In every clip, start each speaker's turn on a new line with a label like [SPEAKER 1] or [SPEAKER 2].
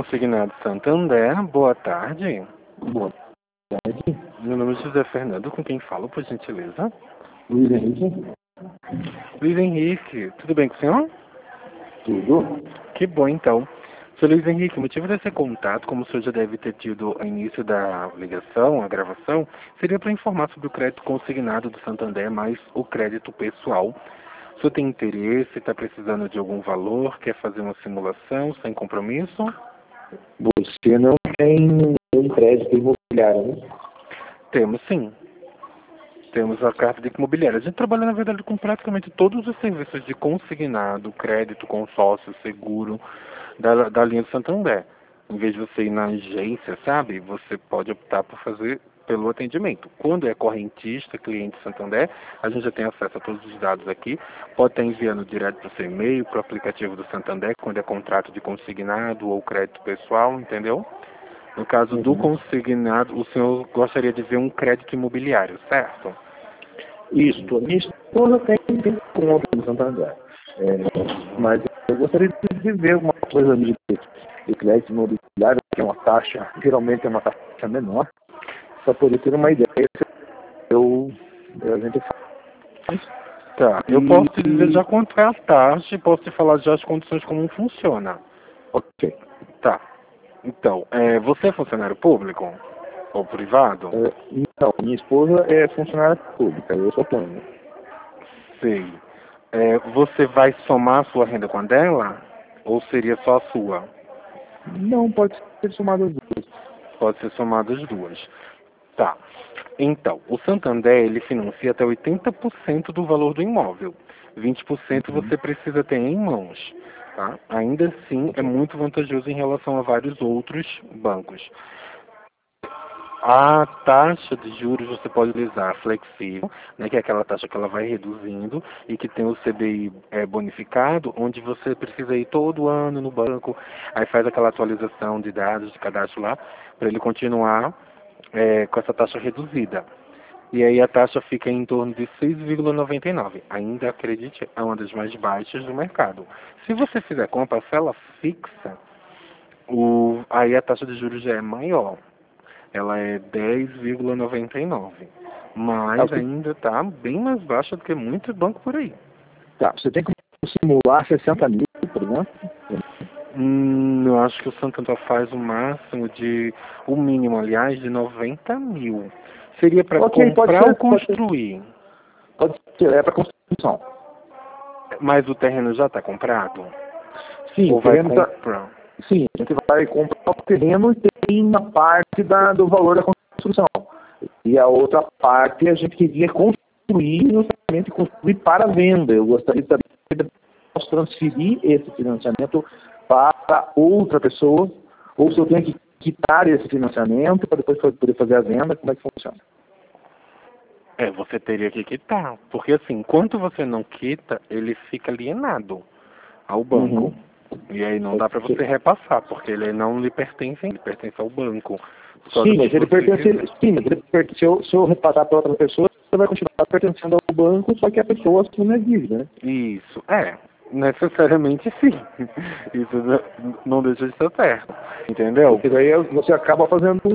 [SPEAKER 1] Consignado Santander, boa tarde.
[SPEAKER 2] Boa tarde.
[SPEAKER 1] Meu nome é José Fernando, com quem falo, por gentileza?
[SPEAKER 2] Luiz Henrique.
[SPEAKER 1] Luiz Henrique, tudo bem com o senhor?
[SPEAKER 2] Tudo.
[SPEAKER 1] Que bom, então. Sr. Luiz Henrique, o motivo desse contato, como o senhor já deve ter tido ao início da ligação, a gravação, seria para informar sobre o crédito consignado do Santander, mais o crédito pessoal. O senhor tem interesse, está precisando de algum valor, quer fazer uma simulação sem compromisso?
[SPEAKER 2] Você não tem um crédito imobiliário, né?
[SPEAKER 1] Temos sim. Temos a carta de imobiliária. A gente trabalha, na verdade, com praticamente todos os serviços de consignado, crédito, consórcio, seguro, da linha do Santander. Em vez de você ir na agência, sabe? Você pode optar por fazer pelo atendimento. Quando é correntista, cliente Santander, a gente já tem acesso a todos os dados aqui. Pode estar enviando direto para o seu e-mail, para o aplicativo do Santander, quando é contrato de consignado ou crédito pessoal, entendeu? No caso do consignado, o senhor gostaria de ver um crédito imobiliário, certo?
[SPEAKER 2] Isso. Minha esposa tem conta no Santander. Mas eu gostaria de ver alguma coisa de crédito imobiliário, que é uma taxa, geralmente é uma taxa menor, para poder ter uma ideia. A gente faz.
[SPEAKER 1] Tá, eu posso te dizer já quanto é a taxa e posso te falar já as condições como funciona.
[SPEAKER 2] Ok.
[SPEAKER 1] Tá. Então, você é funcionário público ou privado?
[SPEAKER 2] Não, minha esposa é funcionária pública, eu sou plano.
[SPEAKER 1] Sei. Você vai somar a sua renda com a dela? Ou seria só a sua?
[SPEAKER 2] Não, pode ser somado as duas.
[SPEAKER 1] Pode ser somado as duas. Tá. Então, o Santander, ele financia até 80% do valor do imóvel. 20% você precisa ter em mãos. Tá? Ainda assim, é muito vantajoso em relação a vários outros bancos. A taxa de juros você pode utilizar flexível, né, que é aquela taxa que ela vai reduzindo e que tem o CDI bonificado, onde você precisa ir todo ano no banco, aí faz aquela atualização de dados de cadastro lá, para ele continuar com essa taxa reduzida. E aí a taxa fica em torno de 6,99. Ainda, acredite, é uma das mais baixas do mercado. Se você fizer com a parcela fixa, aí a taxa de juros já é maior. Ela é 10,99. Mas ainda está bem mais baixa do que muito banco por aí.
[SPEAKER 2] Tá, você tem que simular 60 mil, por exemplo?
[SPEAKER 1] Eu acho que o Santander faz o máximo o mínimo, aliás, de 90 mil. Seria para comprar ou construir?
[SPEAKER 2] Pode ser, é para construção.
[SPEAKER 1] Mas o terreno já está comprado?
[SPEAKER 2] Sim,
[SPEAKER 1] ou vai comprar?
[SPEAKER 2] Sim, a gente vai comprar o terreno e tem uma parte do valor da construção. E a outra parte a gente queria construir, justamente construir para venda. Eu gostaria de saber se posso transferir esse financiamento para outra pessoa, ou se eu tenho que quitar esse financiamento para depois poder fazer a venda, como é que funciona?
[SPEAKER 1] Você teria que quitar, porque assim, enquanto você não quita, ele fica alienado ao banco. E aí não dá para você repassar, porque ele não lhe pertence, ele pertence ao banco.
[SPEAKER 2] Sim, mas ele pertence, se eu repassar para outra pessoa, você vai continuar pertencendo ao banco, só que a pessoa assume a dívida, né?
[SPEAKER 1] Isso, necessariamente sim. Isso não deixa de ser certo, entendeu?
[SPEAKER 2] Porque daí você acaba fazendo um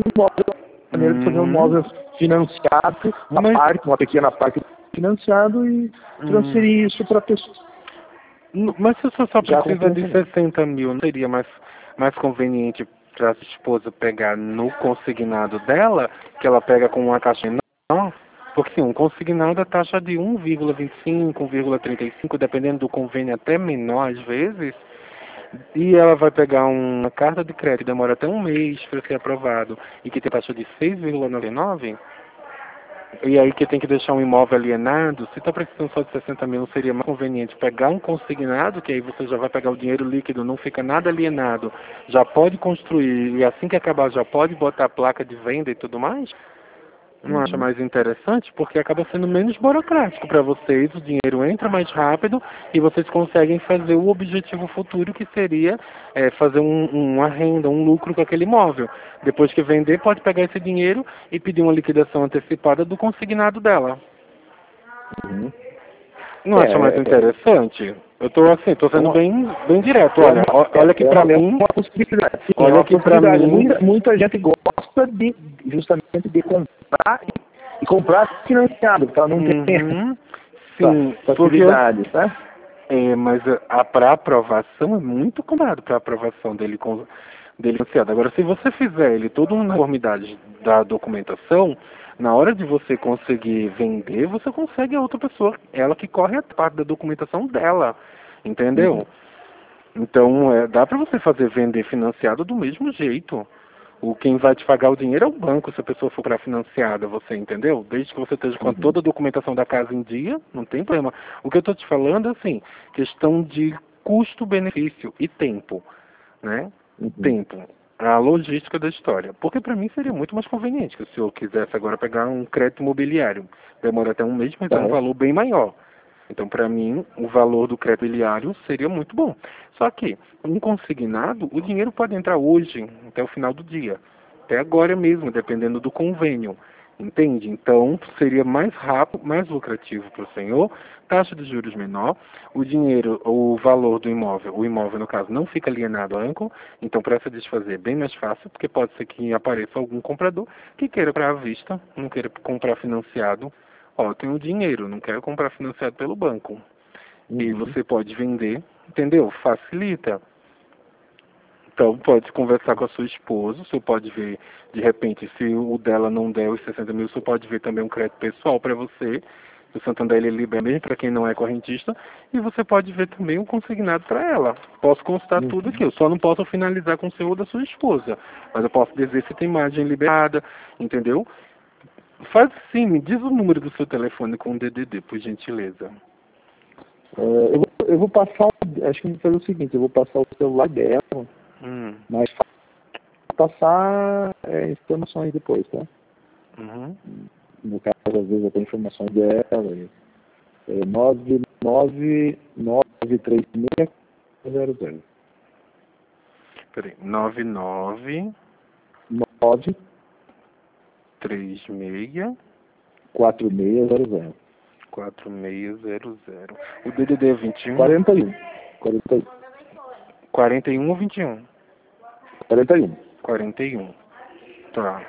[SPEAKER 2] móvel financiado, uma pequena parte financiado e transferir isso para a pessoa.
[SPEAKER 1] Mas se você só precisa de 60 mil, não seria mais conveniente para a esposa pegar no consignado dela, que ela pega com uma caixa menor? Porque sim, um consignado a taxa de 1,25, 1,35, dependendo do convênio até menor às vezes, e ela vai pegar uma carta de crédito que demora até um mês para ser aprovado e que tem taxa de 6,99, e aí que tem que deixar um imóvel alienado, se está precisando só de 60 mil, seria mais conveniente pegar um consignado, que aí você já vai pegar o dinheiro líquido, não fica nada alienado, já pode construir, e assim que acabar já pode botar a placa de venda e tudo mais? Não acha mais interessante? Porque acaba sendo menos burocrático para vocês, o dinheiro entra mais rápido e vocês conseguem fazer o objetivo futuro, que seria fazer uma renda, um lucro com aquele imóvel. Depois que vender, pode pegar esse dinheiro e pedir uma liquidação antecipada do consignado dela. Não acha mais interessante? Eu tô assim, tô sendo bem direto. Olha, olha que pra mim...
[SPEAKER 2] uma possibilidade. Sim,
[SPEAKER 1] olha que pra mim...
[SPEAKER 2] Muita gente gosta justamente de comprar e comprar financiado, para não ter
[SPEAKER 1] sim,
[SPEAKER 2] facilidades, né?
[SPEAKER 1] Mas para aprovação é muito complicado para aprovação dele financiado. Agora, se você fizer ele toda uma uniformidade da documentação, na hora de você conseguir vender, você consegue a outra pessoa, ela que corre a parte da documentação dela, entendeu? Então, dá para você fazer vender financiado do mesmo jeito. Quem vai te pagar o dinheiro é o banco, se a pessoa for para financiada, você entendeu? Desde que você esteja com toda a documentação da casa em dia, não tem problema. O que eu estou te falando é assim, questão de custo-benefício e tempo, né? Tempo. A logística da história. Porque para mim seria muito mais conveniente que se eu quisesse agora pegar um crédito imobiliário. Demora até um mês, mas é um valor bem maior. Então, para mim, o valor do crédito imobiliário seria muito bom. Só que, um consignado, o dinheiro pode entrar hoje, até o final do dia. Até agora mesmo, dependendo do convênio. Entende? Então, seria mais rápido, mais lucrativo para o senhor, taxa de juros menor, o dinheiro, o valor do imóvel, o imóvel, no caso, não fica alienado ao banco, então, para se desfazer é bem mais fácil, porque pode ser que apareça algum comprador que queira comprar à vista, não queira comprar financiado. Ó, eu tenho dinheiro, não quero comprar financiado pelo banco. E você pode vender, entendeu? Facilita. Então, pode conversar com a sua esposa, você pode ver, de repente, se o dela não der os 60 mil, você pode ver também um crédito pessoal para você. O Santander ele libera mesmo para quem não é correntista. E você pode ver também um consignado para ela. Posso constar tudo aqui. Eu só não posso finalizar com o senhor da sua esposa. Mas eu posso dizer se tem margem liberada, entendeu? Faz sim, me diz o número do seu telefone com o DDD, por gentileza.
[SPEAKER 2] Eu vou passar, acho que eu vou fazer o seguinte, eu vou passar o celular dela, mas passar informações depois, tá? No caso, às vezes eu tenho informações dela, 9993600.
[SPEAKER 1] Peraí, 99
[SPEAKER 2] 9
[SPEAKER 1] 36
[SPEAKER 2] 4600.
[SPEAKER 1] 4600. O DDD é 21?
[SPEAKER 2] 41.
[SPEAKER 1] 41 ou 21?
[SPEAKER 2] 41.
[SPEAKER 1] 41. Tá.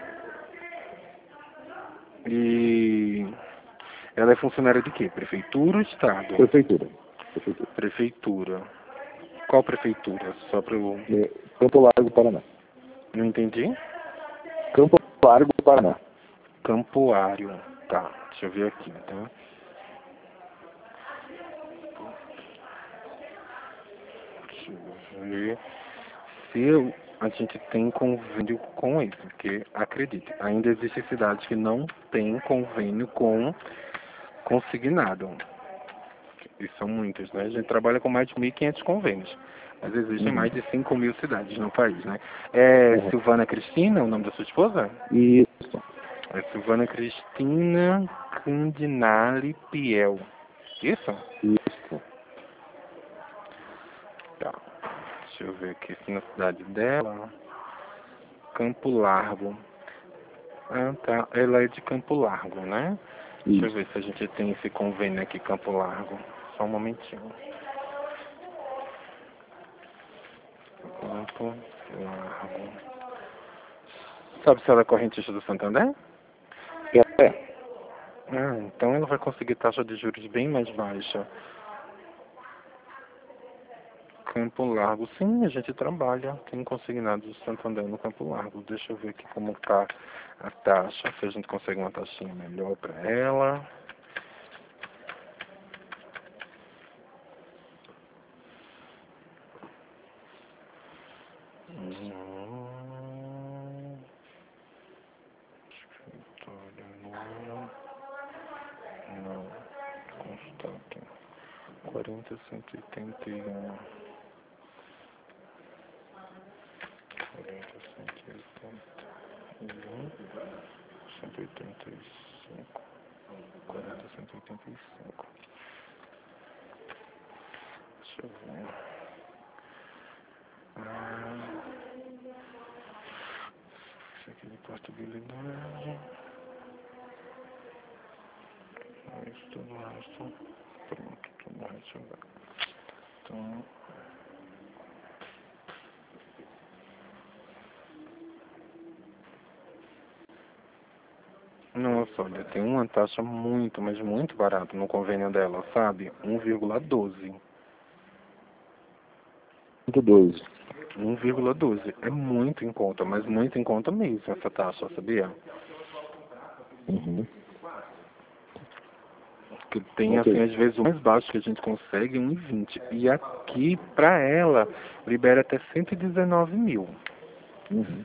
[SPEAKER 1] E ela é funcionária de quê? Prefeitura ou Estado?
[SPEAKER 2] Prefeitura.
[SPEAKER 1] Qual prefeitura? Só para eu...
[SPEAKER 2] Campo Largo, Paraná.
[SPEAKER 1] Não entendi?
[SPEAKER 2] Campo Largo, Paraná.
[SPEAKER 1] Campoário. Tá, deixa eu ver aqui, tá? Deixa eu ver se a gente tem convênio com isso, porque, acredite, ainda existem cidades que não têm convênio com consignado. E são muitas, né? A gente trabalha com mais de 1.500 convênios. Mas existem mais de 5.000 cidades no país, né? Silvana Cristina, o nome da sua esposa?
[SPEAKER 2] Isso.
[SPEAKER 1] É Silvana Cristina Candinale Piel. Isso?
[SPEAKER 2] Isso.
[SPEAKER 1] Tá. Deixa eu ver aqui se na cidade dela. Campo Largo. Ah, tá. Ela é de Campo Largo, né? Deixa eu ver se a gente tem esse convênio aqui, Campo Largo. Só um momentinho. Campo Largo. Sabe se ela é correntista do Santander? Então ela vai conseguir taxa de juros bem mais baixa. Campo Largo, sim, a gente trabalha. Tem consignado do Santander no Campo Largo. Deixa eu ver aqui como está a taxa, se a gente consegue uma taxinha melhor para ela. Não, constato. 40.181. 185. 40.185. Deixa eu ver. Isso aqui de portabilidade. Isso tudo resto. Deixa eu ver. Então... Nossa, olha, tem uma taxa muito, mas muito barata no convênio dela, sabe? 1,12.
[SPEAKER 2] 1,12.
[SPEAKER 1] 1,12. É muito em conta, mas muito em conta mesmo essa taxa, sabia?
[SPEAKER 2] Uhum.
[SPEAKER 1] Que tem, assim, às vezes o mais baixo que a gente consegue é 1,20. E aqui, pra ela, libera até 119 mil.
[SPEAKER 2] Uhum.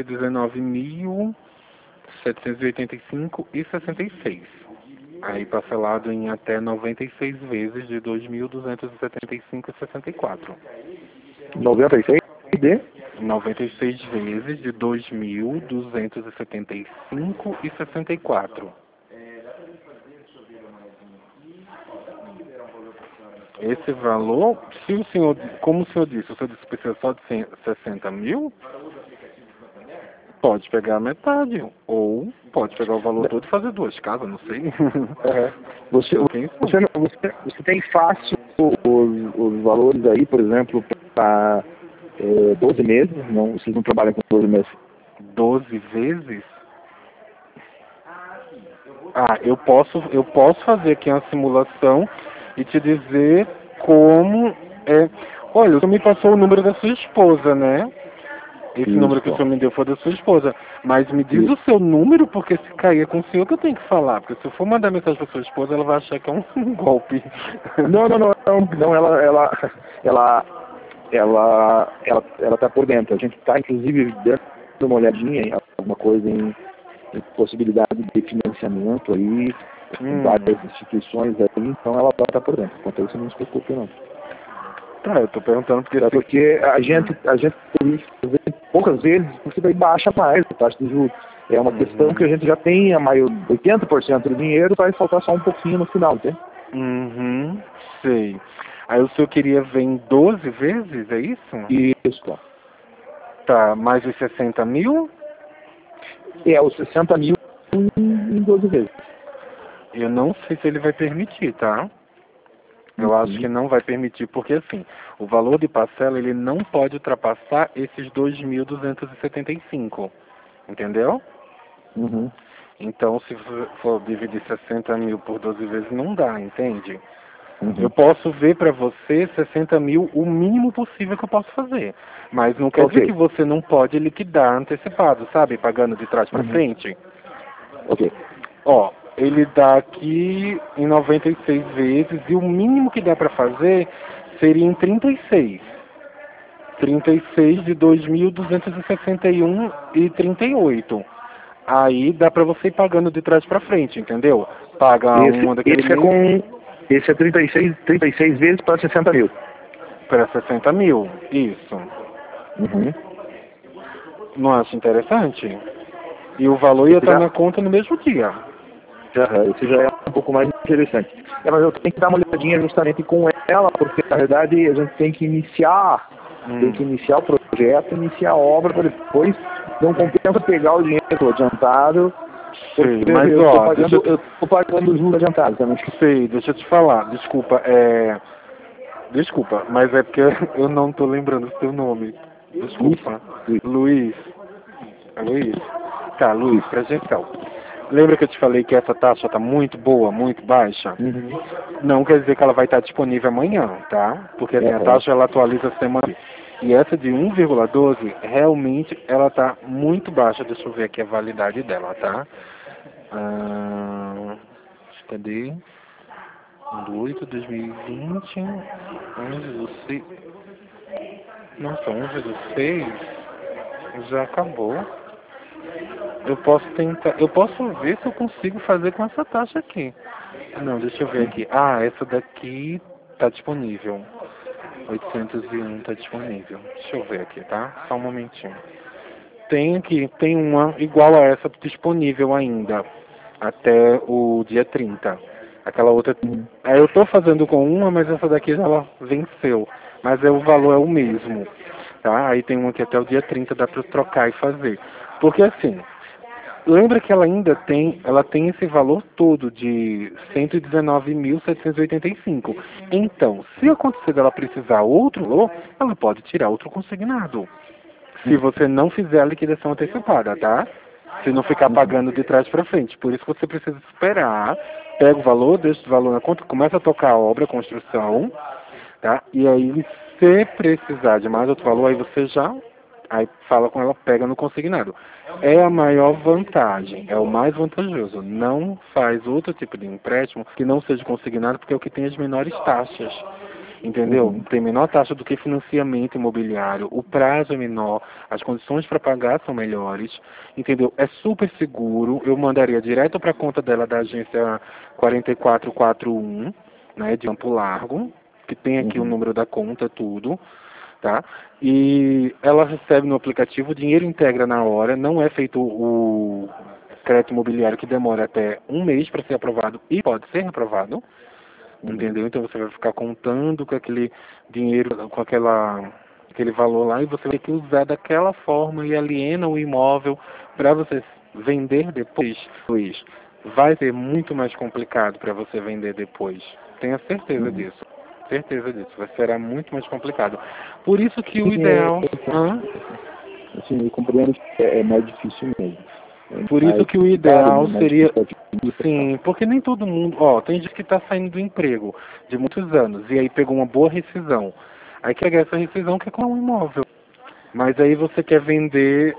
[SPEAKER 1] 119.785,66. Aí parcelado em até 96 vezes de 2.275,64.
[SPEAKER 2] 96 de?
[SPEAKER 1] 96 vezes de 2.275,64. Esse valor, se o senhor, como o senhor disse que precisa só de 60 mil, pode pegar a metade, ou pode pegar o valor todo e fazer duas casas, não sei.
[SPEAKER 2] Você, você tem fácil os valores aí, por exemplo, para 12 meses? Não, vocês não trabalham com 12 meses?
[SPEAKER 1] 12 vezes? Ah, eu posso fazer aqui uma simulação e te dizer como é. Olha, o senhor me passou o número da sua esposa, né? Esse número que o
[SPEAKER 2] Isso.
[SPEAKER 1] senhor me deu foi da sua esposa. Mas me diz
[SPEAKER 2] Isso.
[SPEAKER 1] o seu número, porque se cair é com o senhor que eu tenho que falar. Porque se eu for mandar mensagem para sua esposa, ela vai achar que é um golpe.
[SPEAKER 2] Não, ela tá por dentro. A gente está, inclusive, dando uma olhadinha em alguma coisa em possibilidade de financiamento aí, com várias instituições aí, então ela está por dentro. Quanto a isso, não se preocupe, não.
[SPEAKER 1] Tá, eu tô perguntando porque...
[SPEAKER 2] É porque a gente tem que fazer poucas vezes, porque daí baixa mais a taxa de juros. É uma questão que a gente já tem a maior 80% do dinheiro, vai faltar só um pouquinho no final, entende?
[SPEAKER 1] Uhum, sei. Aí o senhor queria ver em 12 vezes, é isso?
[SPEAKER 2] Isso.
[SPEAKER 1] Tá, mais os 60 mil?
[SPEAKER 2] Os 60 mil em 12 vezes.
[SPEAKER 1] Eu não sei se ele vai permitir, tá? Eu acho que não vai permitir, porque assim, o valor de parcela ele não pode ultrapassar esses 2.275, entendeu?
[SPEAKER 2] Uhum.
[SPEAKER 1] Então, se for dividir 60 mil por 12 vezes, não dá, entende? Eu
[SPEAKER 2] Uhum.
[SPEAKER 1] posso ver para você 60 mil o mínimo possível que eu posso fazer, mas não quer dizer que
[SPEAKER 2] Ok.
[SPEAKER 1] você não pode liquidar antecipado, sabe? Pagando de trás para
[SPEAKER 2] Uhum.
[SPEAKER 1] frente.
[SPEAKER 2] Ok.
[SPEAKER 1] Ó, ele dá aqui em 96 vezes e o mínimo que dá para fazer seria em 36. 36 de 2.261,38. Aí dá para você ir pagando de trás para frente, entendeu? Paga uma daquele mês
[SPEAKER 2] Esse é 36 vezes para 60 mil.
[SPEAKER 1] para 60 mil. Isso.
[SPEAKER 2] Uhum.
[SPEAKER 1] Não acha interessante? E o valor ia estar na conta no mesmo dia.
[SPEAKER 2] Esse já é um pouco mais interessante. Mas eu tenho que dar uma olhadinha justamente com ela, porque na verdade a gente tem que iniciar o projeto, iniciar a obra para depois não compensa pegar o dinheiro adiantado, porque
[SPEAKER 1] Sei, mas
[SPEAKER 2] eu
[SPEAKER 1] ó,
[SPEAKER 2] estou pagando juros adiantados também.
[SPEAKER 1] sei, deixa eu te falar, desculpa, mas é porque eu não tô lembrando o seu nome. Desculpa. Luiz. É Luiz? Tá, Luiz, presta atenção. Lembra que eu te falei que essa taxa tá muito boa, muito baixa?
[SPEAKER 2] Uhum.
[SPEAKER 1] Não quer dizer que ela vai estar disponível amanhã, tá? Porque assim, a taxa ela atualiza semana. E essa de 1,12, realmente ela tá muito baixa. Deixa eu ver aqui a validade dela, tá? Cadê? 1/8/2020, 11/6. Nossa, 11/6 já acabou. Eu posso ver se eu consigo fazer com essa taxa aqui. Não, deixa eu ver aqui. Ah, essa daqui tá disponível. 801 tá disponível. Deixa eu ver aqui, tá? Só um momentinho. Tem uma igual a essa disponível ainda, até o dia 30. Aquela outra. Aí eu tô fazendo com uma, mas essa daqui já ela venceu. Mas o valor é o mesmo. Tá? Aí tem uma que até o dia 30 dá para trocar e fazer. Porque assim, lembra que ela tem esse valor todo de 119.785. Então, se acontecer dela precisar outro valor, ela pode tirar outro consignado. Se você não fizer a liquidação antecipada, tá? Se não ficar pagando de trás para frente. Por isso que você precisa esperar, pega o valor, deixa o valor na conta, começa a tocar a obra, a construção, tá? E aí, se precisar de mais outro valor, aí você já fala com ela, pega no consignado. É a maior vantagem, é o mais vantajoso. Não faz outro tipo de empréstimo que não seja consignado, porque é o que tem as menores taxas. Entendeu? Tem menor taxa do que financiamento imobiliário, o prazo é menor, as condições para pagar são melhores, entendeu? É super seguro, eu mandaria direto para a conta dela da agência 4441, né, de Campo Largo, que tem aqui o número da conta, tudo, tá? E ela recebe no aplicativo, o dinheiro integra na hora, não é feito o crédito imobiliário que demora até um mês para ser aprovado e pode ser aprovado. Entendeu? Então você vai ficar contando com aquele dinheiro, com aquele valor lá, e você vai ter que usar daquela forma e aliena o imóvel para você vender depois. Luiz, vai ser muito mais complicado para você vender depois. Tenha certeza disso. Certeza disso. Será muito mais complicado. Por isso que o ideal...
[SPEAKER 2] Assim, eu compreendo que é mais difícil mesmo.
[SPEAKER 1] Por isso que o ideal seria... Sim, porque nem todo mundo... tem gente que está saindo do emprego de muitos anos e aí pegou uma boa rescisão. Aí quer essa rescisão, quer comprar um imóvel. Mas aí você quer vender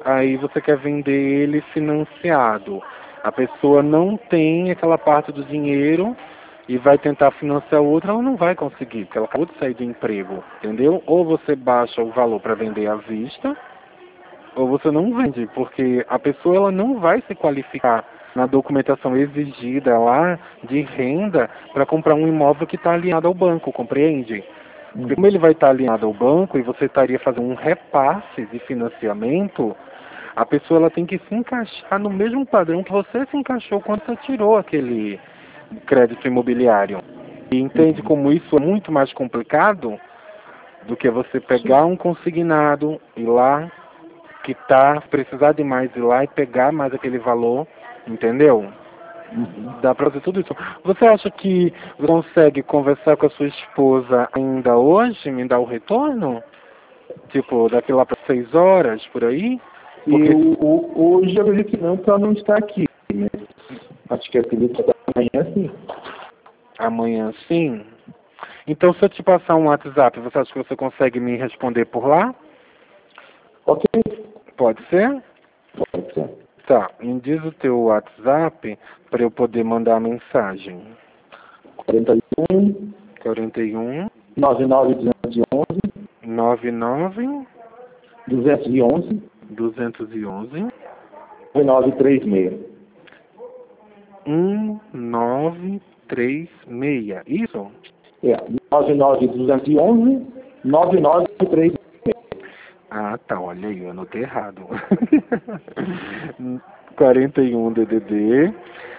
[SPEAKER 1] ele financiado. A pessoa não tem aquela parte do dinheiro e vai tentar financiar outra, ela não vai conseguir, porque ela acabou de sair do emprego, entendeu? Ou você baixa o valor para vender à vista, ou você não vende, porque a pessoa ela não vai se qualificar na documentação exigida lá de renda para comprar um imóvel que está alinhado ao banco, compreende? Porque como ele vai estar alinhado ao banco e você estaria fazendo um repasse de financiamento, a pessoa ela tem que se encaixar no mesmo padrão que você se encaixou quando você tirou aquele crédito imobiliário. E entende como isso é muito mais complicado do que você pegar um consignado, ir lá, quitar, precisar de mais, ir lá e pegar mais aquele valor, entendeu? Dá pra fazer tudo isso. Você acha que você consegue conversar com a sua esposa ainda hoje, me dar o retorno? Tipo, daqui lá para 6 horas, por aí?
[SPEAKER 2] Porque hoje eu acredito que não, porque ela não está aqui. Né? Acho que acredito que amanhã sim.
[SPEAKER 1] Amanhã sim? Então, se eu te passar um WhatsApp, você acha que você consegue me responder por lá?
[SPEAKER 2] Ok.
[SPEAKER 1] Pode ser?
[SPEAKER 2] Pode ser.
[SPEAKER 1] Tá, me diz o teu WhatsApp para eu poder mandar a mensagem.
[SPEAKER 2] 41 99 211 1936.
[SPEAKER 1] 1936. Isso?
[SPEAKER 2] 99 211 9936.
[SPEAKER 1] Ah, tá, olha aí, eu anotei errado. 41 DDD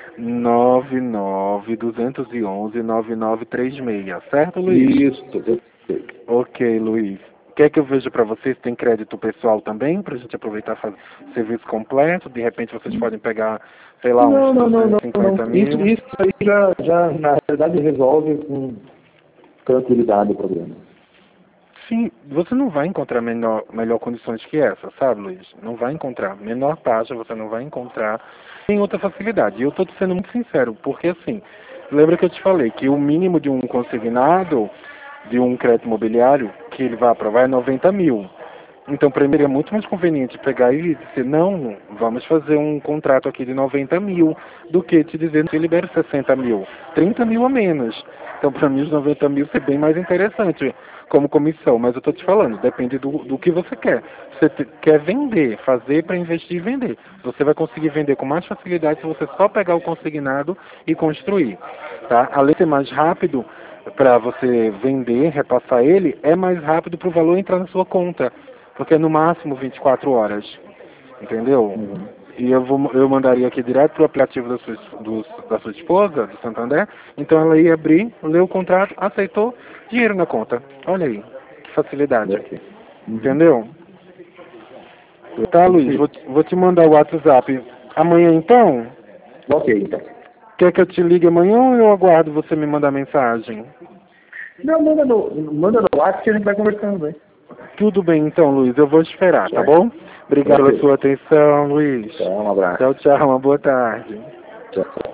[SPEAKER 1] 99 211 9936, certo, Luiz?
[SPEAKER 2] Isso,
[SPEAKER 1] Ok, Luiz. Quer que eu veja para vocês? Tem crédito pessoal também, para a gente aproveitar e fazer serviço completo? De repente vocês podem pegar, sei lá, uns 250 mil.
[SPEAKER 2] Isso aí já, na realidade, resolve com tranquilidade o problema.
[SPEAKER 1] Sim, você não vai encontrar melhor condições que essa, sabe, Luiz? Não vai encontrar. Menor taxa você não vai encontrar. Tem outra facilidade. E eu estou te sendo muito sincero, porque assim, lembra que eu te falei que o mínimo de um consignado, de um crédito imobiliário, que ele vai aprovar é 90 mil. Então, primeiro, é muito mais conveniente pegar e dizer, não, vamos fazer um contrato aqui de 90 mil, do que te dizer que eu libero 60 mil, 30 mil a menos. Então, para mim, os 90 mil é bem mais interessante como comissão, mas eu estou te falando, depende do que você quer. Você quer vender, fazer para investir e vender. Você vai conseguir vender com mais facilidade se você só pegar o consignado e construir. Tá? Além de ser mais rápido para você vender, repassar ele, é mais rápido para o valor entrar na sua conta. Porque é no máximo 24 horas, entendeu? E eu mandaria aqui direto para o aplicativo da sua esposa, do Santander. Então ela ia abrir, ler o contrato, aceitou, dinheiro na conta. Olha aí, que facilidade. Entendeu? Tá, Luiz, vou te mandar o WhatsApp Amanhã então?
[SPEAKER 2] Ok, então.
[SPEAKER 1] Quer que eu te ligue amanhã ou eu aguardo você me mandar mensagem?
[SPEAKER 2] Não, manda no WhatsApp que a gente vai conversando, hein?
[SPEAKER 1] Tudo bem então, Luiz. Eu vou te esperar, tá
[SPEAKER 2] Certo.
[SPEAKER 1] bom? Obrigado pela
[SPEAKER 2] Ok.
[SPEAKER 1] sua atenção, Luiz.
[SPEAKER 2] Então, um abraço.
[SPEAKER 1] Tchau, tchau. Uma boa tarde.
[SPEAKER 2] Tchau.